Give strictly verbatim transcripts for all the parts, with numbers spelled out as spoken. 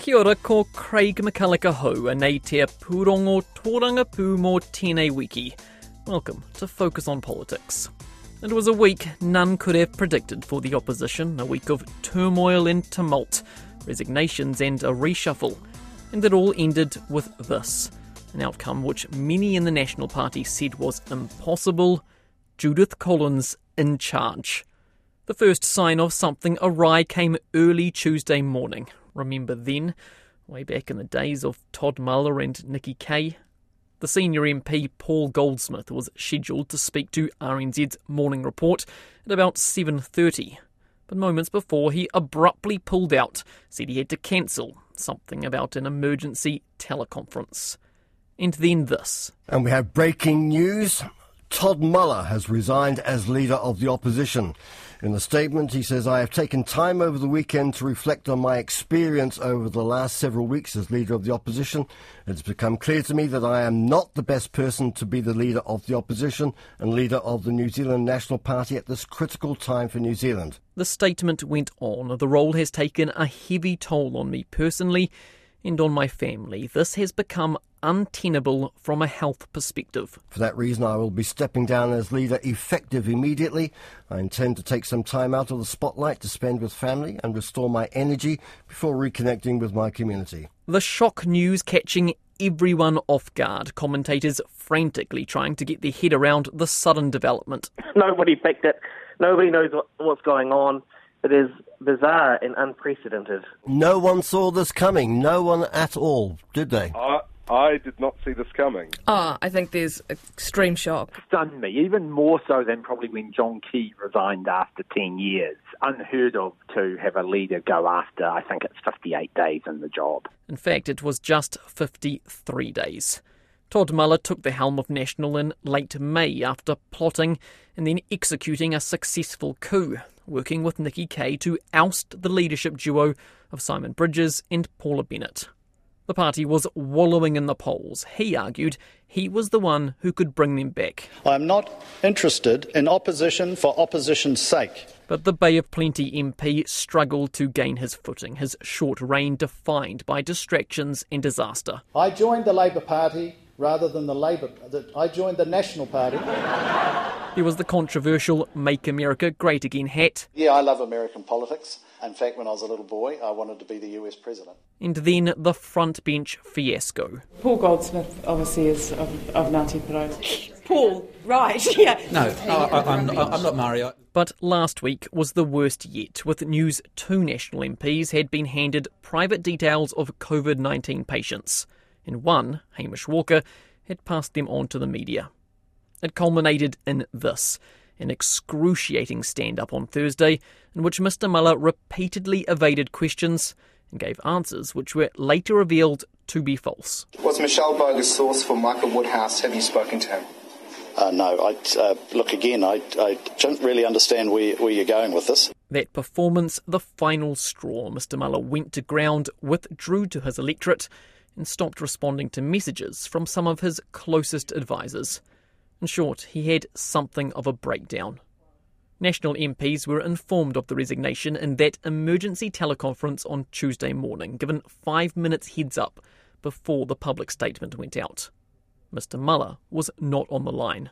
Kia ora, ko Craig McCulloch hau, and nei te pūrongo tōranga pū mō tēnei wiki. Welcome to Focus on Politics. It was a week none could have predicted for the opposition, a week of turmoil and tumult, resignations and a reshuffle. And it all ended with this, an outcome which many in the National Party said was impossible: Judith Collins in charge. The first sign of something awry came early Tuesday morning. Remember then, way back in the days of Todd Muller and Nikki Kaye? The senior M P Paul Goldsmith was scheduled to speak to R N Z's Morning Report at about seven thirty. But moments before, he abruptly pulled out, said he had to cancel something about an emergency teleconference. And then this. And we have breaking news. Todd Muller has resigned as leader of the opposition. In a statement, he says, "I have taken time over the weekend to reflect on my experience over the last several weeks as leader of the opposition. It's become clear to me that I am not the best person to be the leader of the opposition and leader of the New Zealand National Party at this critical time for New Zealand." The statement went on. "The role has taken a heavy toll on me personally and on my family. This has become untenable from a health perspective. For that reason, I will be stepping down as leader effective immediately. I intend to take some time out of the spotlight to spend with family and restore my energy before reconnecting with my community." The shock news catching everyone off guard, commentators frantically trying to get their head around the sudden development. Nobody picked it. Nobody knows what, what's going on. It is bizarre and unprecedented. No one saw this coming. No one at all, did they? I, I did not see this coming. Oh, I think there's extreme shock. Stunned me, even more so than probably when John Key resigned after ten years. Unheard of to have a leader go after, I think it's fifty-eight days in the job. In fact, it was just fifty-three days. Todd Muller took the helm of National in late May after plotting and then executing a successful coup, working with Nikki Kaye to oust the leadership duo of Simon Bridges and Paula Bennett. The party was wallowing in the polls. He argued he was the one who could bring them back. "I'm not interested in opposition for opposition's sake." But the Bay of Plenty M P struggled to gain his footing, his short reign defined by distractions and disaster. I joined the Labour Party rather than the Labour... I joined the National Party. There was the controversial Make America Great Again hat. Yeah, I love American politics. In fact, when I was a little boy, I wanted to be the U S president. And then the front bench fiasco. Paul Goldsmith obviously is of, of Ngāti Porou. Paul, right, yeah. No, I, I, I'm, I'm not Mario. But last week was the worst yet, with news two National M Ps had been handed private details of COVID nineteen patients, and one, Hamish Walker, had passed them on to the media. It culminated in this, an excruciating stand-up on Thursday in which Mister Muller repeatedly evaded questions and gave answers which were later revealed to be false. Was Michelle Boger's source for Michael Woodhouse? Have you spoken to him? Uh, no, I uh, look again, I, I don't really understand where, where you're going with this. That performance, the final straw. Mister Muller went to ground, withdrew to his electorate and stopped responding to messages from some of his closest advisers. In short, he had something of a breakdown. National M Ps were informed of the resignation in that emergency teleconference on Tuesday morning, given five minutes heads up before the public statement went out. Mister Muller was not on the line.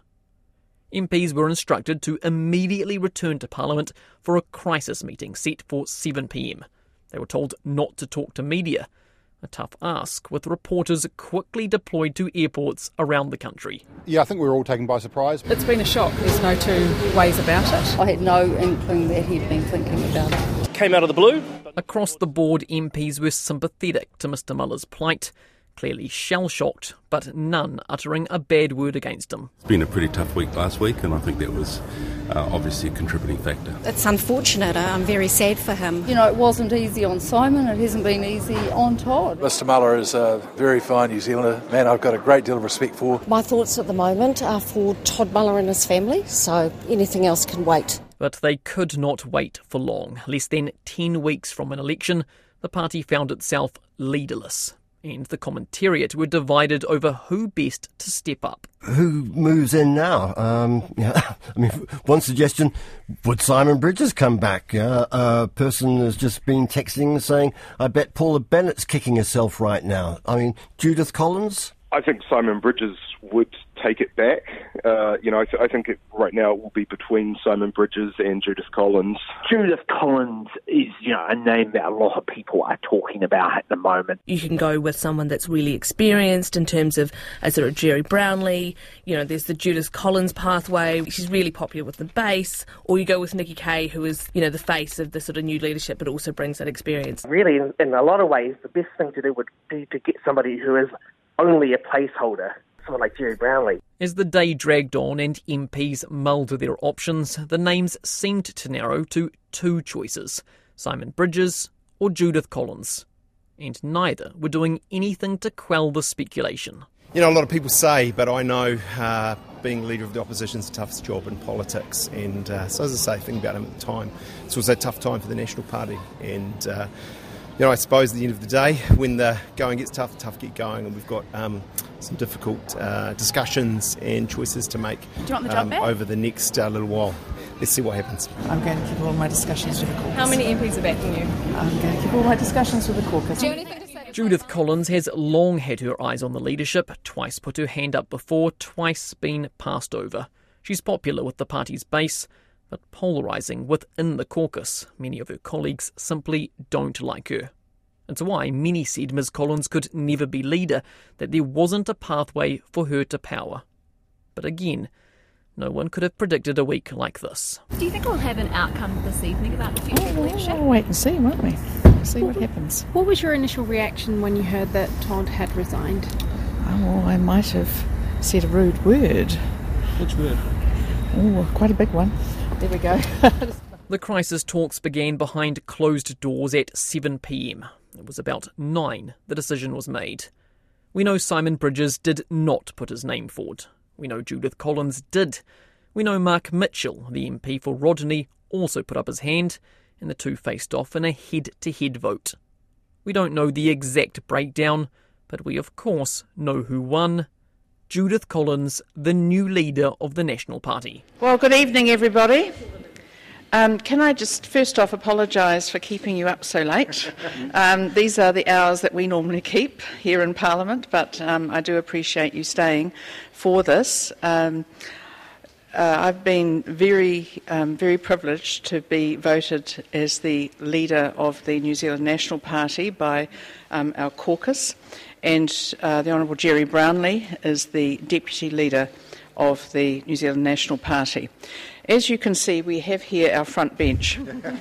M Ps were instructed to immediately return to Parliament for a crisis meeting set for seven p.m. They were told not to talk to media. A tough ask, with reporters quickly deployed to airports around the country. Yeah, I think we were all taken by surprise. It's been a shock. There's no two ways about it. I had no inkling that he'd been thinking about it. Came out of the blue. Across the board, M Ps were sympathetic to Mister Muller's plight, clearly shell-shocked, but none uttering a bad word against him. It's been a pretty tough week last week, and I think that was uh, obviously a contributing factor. It's unfortunate. I'm very sad for him. You know, it wasn't easy on Simon. It hasn't been easy on Todd. Mister Muller is a very fine New Zealander, man I've got a great deal of respect for. My thoughts at the moment are for Todd Muller and his family, so anything else can wait. But they could not wait for long. Less than ten weeks from an election, the party found itself leaderless. and the commentariat were divided over who best to step up. Who moves in now? Um, yeah, I mean, one suggestion, would Simon Bridges come back? Uh, a person has just been texting saying, I bet Paula Bennett's kicking herself right now. I mean, Judith Collins? I think Simon Bridges would take it back. Uh, you know, I, th- I think it, right now it will be between Simon Bridges and Judith Collins. Judith Collins is, you know, a name that a lot of people are talking about at the moment. You can go with someone that's really experienced in terms of a sort of Jerry Brownlee. You know, there's the Judith Collins pathway. She's really popular with the base. Or you go with Nikki Kaye, who is, you know, the face of the sort of new leadership, but also brings that experience. Really, in, in a lot of ways, the best thing to do would be to get somebody who is only a placeholder, someone like Jerry Brownlee. As the day dragged on and M Ps mulled their options, the names seemed to narrow to two choices, Simon Bridges or Judith Collins. And neither were doing anything to quell the speculation. You know, a lot of people say, but I know uh, being leader of the opposition is the toughest job in politics. And uh, so as I say, thinking about him at the time, it was a tough time for the National Party. And uh, You know, I suppose at the end of the day, when the going gets tough, the tough get going, and we've got um, some difficult uh, discussions and choices to make Do you want the job um, back? over the next uh, little while. Let's see what happens. I'm going to keep all my discussions with the caucus. How many M Ps are backing you? I'm going to keep all my discussions with the caucus. Do you have anything to say? Judith Collins has long had her eyes on the leadership, twice put her hand up before, twice been passed over. She's popular with the party's base, but polarising within the caucus. Many of her colleagues simply don't like her. It's why many said Miz Collins could never be leader, that there wasn't a pathway for her to power. But again, no one could have predicted a week like this. Do you think we'll have an outcome this evening about the future of the leadership? We'll wait and see, won't we? See what happens. What was your initial reaction when you heard that Todd had resigned? Oh, well, I might have said a rude word. Which word? Oh, quite a big one. There we go. The crisis talks began behind closed doors at seven p.m. It was about nine the decision was made. We know Simon Bridges did not put his name forward. We know Judith Collins did. We know Mark Mitchell, the M P for Rodney, also put up his hand, and the two faced off in a head-to-head vote. We don't know the exact breakdown, but we of course know who won. Judith Collins, the new leader of the National Party. Well, good evening, everybody. Um, can I just first off apologise for keeping you up so late? Um, these are the hours that we normally keep here in Parliament, but um, I do appreciate you staying for this. Um, uh, I've been very, um, very privileged to be voted as the leader of the New Zealand National Party by um, our caucus, and uh, the Honourable Jerry Brownlee is the deputy leader of the New Zealand National Party. As you can see, we have here our front bench.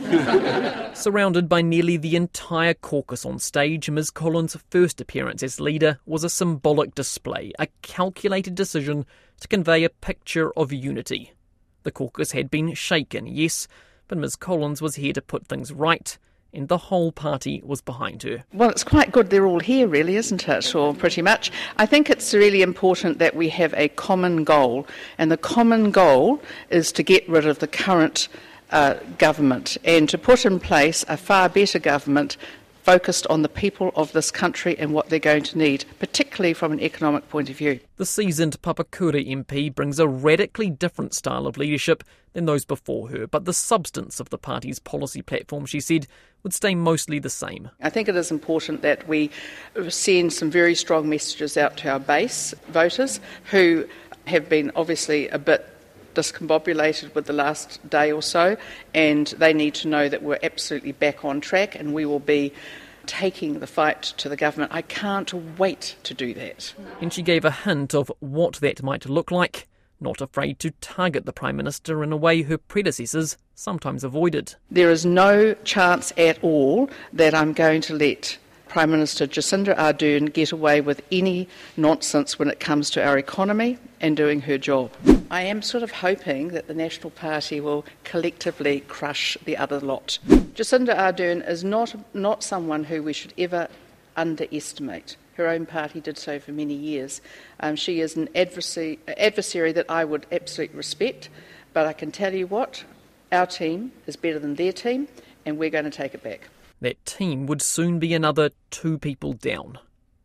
Surrounded by nearly the entire caucus on stage, Miz Collins' first appearance as leader was a symbolic display, a calculated decision to convey a picture of unity. The caucus had been shaken, yes, but Miz Collins was here to put things right, and the whole party was behind her. Well, it's quite good they're all here, really, isn't it, or pretty much. I think it's really important that we have a common goal, and the common goal is to get rid of the current uh, government and to put in place a far better government focused on the people of this country and what they're going to need, particularly from an economic point of view. The seasoned Papakura M P brings a radically different style of leadership than those before her, but the substance of the party's policy platform, she said, would stay mostly the same. I think it is important that we send some very strong messages out to our base voters who have been obviously a bit discombobulated with the last day or so, and they need to know that we're absolutely back on track and we will be taking the fight to the government. I can't wait to do that. And she gave a hint of what that might look like, not afraid to target the Prime Minister in a way her predecessors sometimes avoided. There is no chance at all that I'm going to let Prime Minister Jacinda Ardern get away with any nonsense when it comes to our economy and doing her job. I am sort of hoping that the National Party will collectively crush the other lot. Jacinda Ardern is not, not someone who we should ever underestimate. Her own party did so for many years. Um, she is an adversary, adversary that I would absolutely respect, but I can tell you what, our team is better than their team, and we're going to take it back. That team would soon be another two people down. But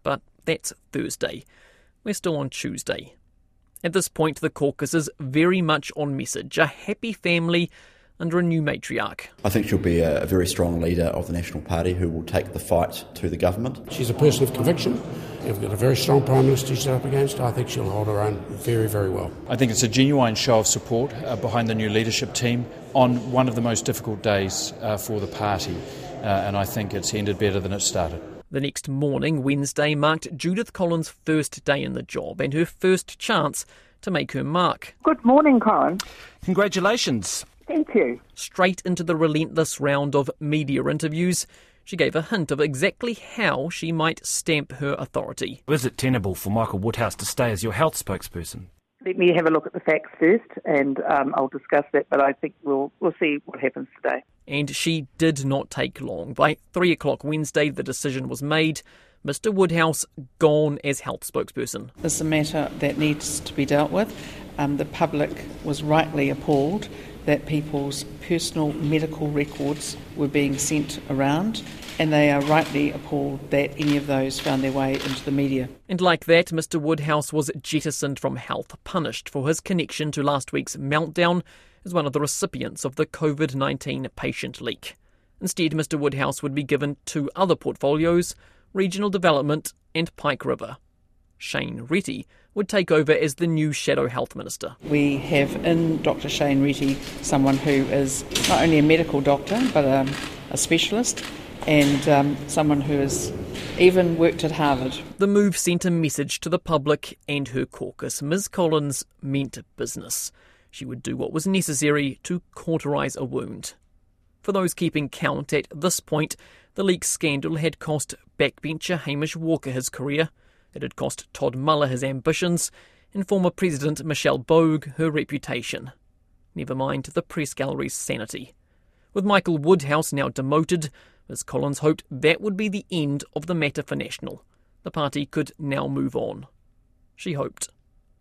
That's Thursday. We're still on Tuesday. At this point, the caucus is very much on message, a happy family under a new matriarch. I think she'll be a very strong leader of the National Party who will take the fight to the government. She's a person of conviction. We've got a very strong Prime Minister she's up against. I think she'll hold her own very, very well. I think it's a genuine show of support uh, behind the new leadership team on one of the most difficult days uh, for the party, uh, and I think it's ended better than it started. The next morning, Wednesday, marked Judith Collins' first day in the job and her first chance to make her mark. Good morning, Corin. Congratulations. Thank you. Straight into the relentless round of media interviews, she gave a hint of exactly how she might stamp her authority. Is it tenable for Michael Woodhouse to stay as your health spokesperson? Let me have a look at the facts first, and um, I'll discuss that, but I think we'll we'll see what happens today. And she did not take long. By three o'clock Wednesday, the decision was made. Mister Woodhouse gone as health spokesperson. This is a matter that needs to be dealt with. Um, the public was rightly appalled that people's personal medical records were being sent around, and they are rightly appalled that any of those found their way into the media. And like that, Mister Woodhouse was jettisoned from health, punished for his connection to last week's meltdown as one of the recipients of the COVID nineteen patient leak. Instead, Mister Woodhouse would be given two other portfolios, regional development and Pike River. Shane Reti would take over as the new Shadow Health Minister. We have in Doctor Shane Reti someone who is not only a medical doctor but a, a specialist, and um, someone who has even worked at Harvard. The move sent a message to the public and her caucus. Miz Collins meant business. She would do what was necessary to cauterise a wound. For those keeping count, at this point, the leak scandal had cost backbencher Hamish Walker his career. It had cost Todd Muller his ambitions, and former President Michelle Bogue her reputation. Never mind the press gallery's sanity. With Michael Woodhouse now demoted, Miz Collins hoped that would be the end of the matter for National. The party could now move on. She hoped.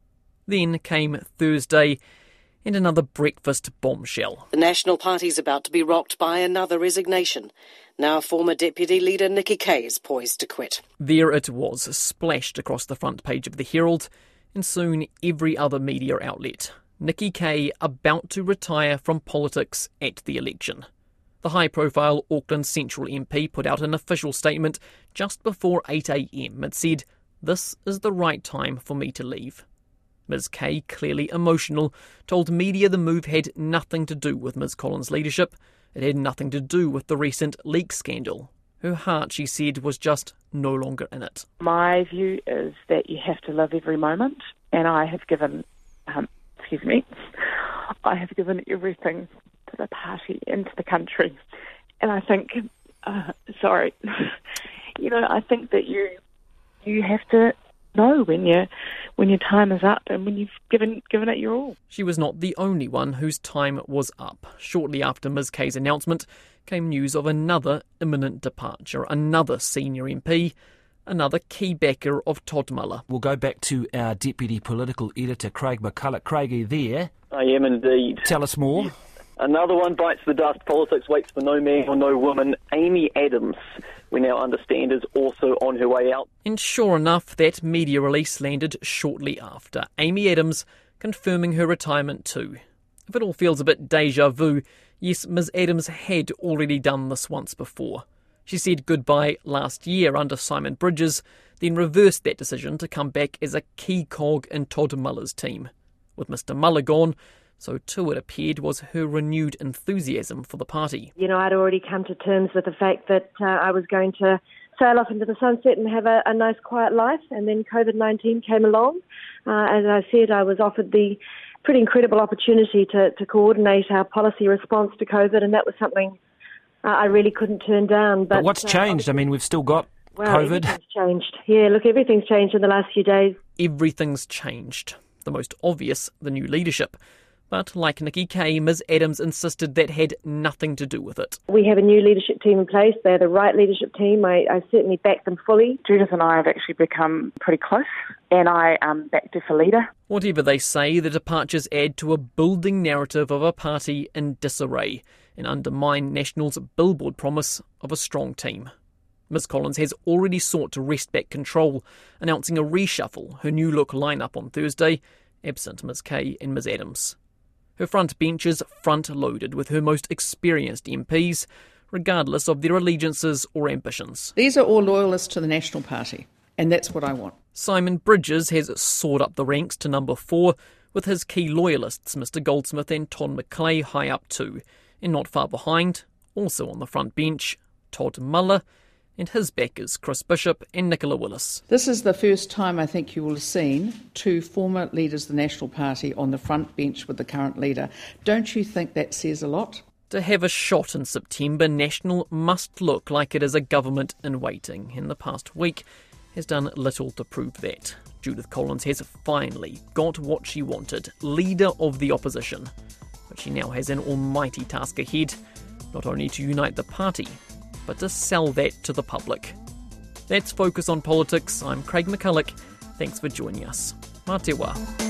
Then came Thursday, and another breakfast bombshell. The National Party's about to be rocked by another resignation. Now former Deputy Leader Nikki Kaye is poised to quit. There it was, splashed across the front page of the Herald, and soon every other media outlet. Nikki Kaye about to retire from politics at the election. The high-profile Auckland Central M P put out an official statement just before eight a.m. It said, "This is the right time for me to leave." Miz Kaye, clearly emotional, told media the move had nothing to do with Miz Collins' leadership. It had nothing to do with the recent leak scandal. Her heart, she said, was just no longer in it. My view is that you have to live every moment, and I have given, um, excuse me, I have given everything to the party and to the country. And I think, uh, sorry, you know, I think that you you have to know when you when your time is up and when you've given given it your all. She was not the only one whose time was up. Shortly after Miz Kaye's announcement came news of another imminent departure, another senior M P, another key backer of Todd Muller. We'll go back to our Deputy Political Editor, Craig McCulloch. Craig, are you there? I am indeed. Tell us more. Yes. Another one bites the dust. Politics waits for no man or no woman. Amy Adams, we now understand, is also on her way out. And sure enough, that media release landed shortly after. Amy Adams confirming her retirement too. If it all feels a bit déjà vu, yes, Miz Adams had already done this once before. She said goodbye last year under Simon Bridges, then reversed that decision to come back as a key cog in Todd Muller's team. With Mister Muller gone, so too it appeared was her renewed enthusiasm for the party. You know, I'd already come to terms with the fact that uh, I was going to sail off into the sunset and have a, a nice quiet life, and then COVID nineteen came along. Uh, as I said, I was offered the pretty incredible opportunity to, to coordinate our policy response to COVID, and that was something uh, I really couldn't turn down. But, but what's uh, changed? I mean, we've still got well, COVID. Everything's changed. Yeah, look, everything's changed in the last few days. Everything's changed. The most obvious, the new leadership. But like Nikki Kaye, Miz Adams insisted that had nothing to do with it. We have a new leadership team in place. They're the right leadership team. I, I certainly back them fully. Judith and I have actually become pretty close, and I um, backed her for leader. Whatever they say, the departures add to a building narrative of a party in disarray and undermine National's billboard promise of a strong team. Ms Collins has already sought to wrest back control, announcing a reshuffle, her new look line-up on Thursday, absent Ms Kay and Ms Adams. Her front bench is front-loaded with her most experienced M Ps, regardless of their allegiances or ambitions. These are all loyalists to the National Party, and that's what I want. Simon Bridges has soared up the ranks to number four, with his key loyalists, Mr Goldsmith and Todd McClay, high up too. And not far behind, also on the front bench, Todd Muller, and his backers, Chris Bishop and Nicola Willis. This is the first time I think you will have seen two former leaders of the National Party on the front bench with the current leader. Don't you think that says a lot? To have a shot in September, National must look like it is a government in waiting, and the past week has done little to prove that. Judith Collins has finally got what she wanted, leader of the opposition. But she now has an almighty task ahead, not only to unite the party, but to sell that to the public. That's Focus on Politics. I'm Craig McCulloch. Thanks for joining us. Mā te wā.